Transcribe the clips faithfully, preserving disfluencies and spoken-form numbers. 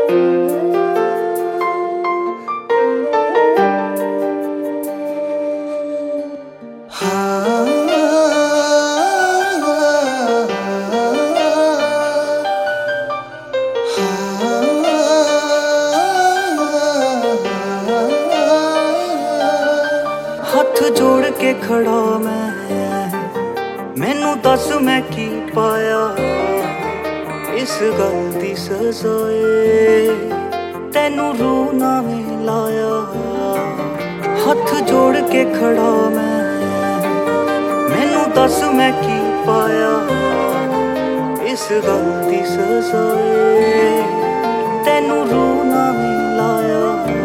हथ जोड़ के खड़ा मैं, मैनू दस मैं की पाया इस गल दी सजाए, तेनू रूह ना में लाया। हथ जोड़ के खड़ा मैं, मैनू दस मैं की पाया इस गल दी सजाए, तेनू रूह ना में लाया।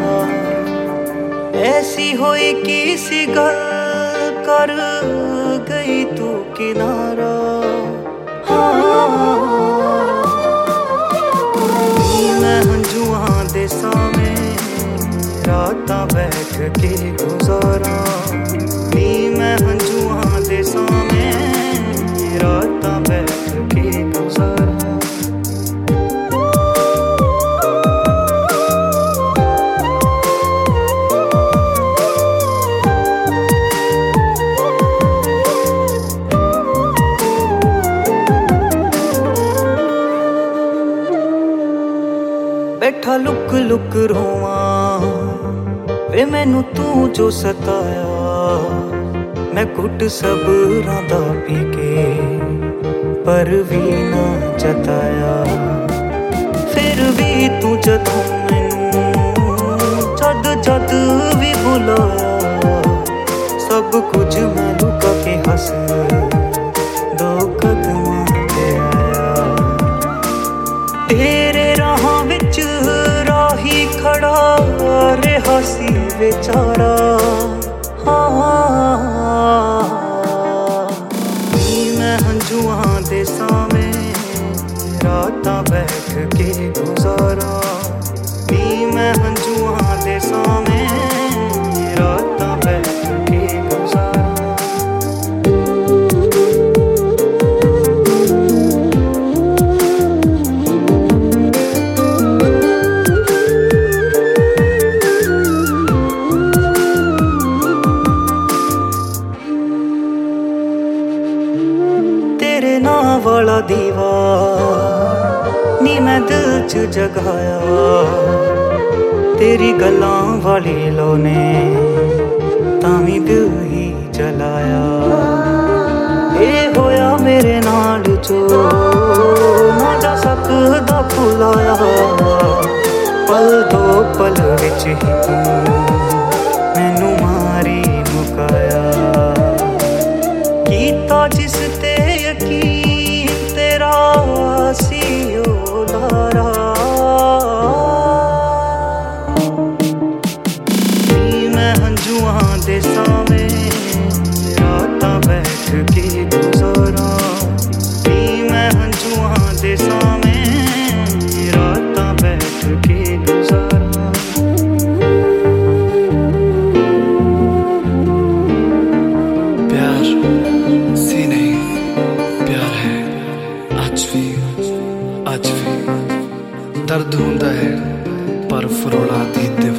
ऐसी होई की सी गल कर गई तू किनारा, हाँ मैं हंजुआं दे सामे रातां बैठ के गुजारा, नी मैं हंजुआं दे सामे रातां बैठ के गुजारा। बैठा लुक लुक रोवां वे मैनू तू जो सताया, मैं घुट सबरां दा पी के पर भी ना जताया। फिर भी तू जदों मैनू जद जद भी बुलाया, सब कुछ मैं लुका के हस दो कदमां ते आया। तेरे राहां विच राही खड़ा रहा सी बेचारा, हाँ मैं हंजुआं दे सामे रातां बैठ के गुजारा, नी मैं हंजुआं दे सामे रातां बैठ के गुजारा। तेरे नां वाला दीवा नी मैं दिल च जगाया, तेरी गल्लां वाली लो ने तावी दिल ही जलाया। ए होया मेरे नाल जो ना जा सकदा भुलाया, पल दो पल विच ही तू मैनू मारी मुकाया। कीता जिस ते यकीन तेरा सी ओ लारा, नी मैं हंजुआं दे सामे रातां बैठ के गुजारा, नी मैं हंजुआं दे सामे रातां बैठ के गुजारा। प्यार सी नहीं प्यार है अज भी अज भी, दर्द हुंदा है पर फरोला दी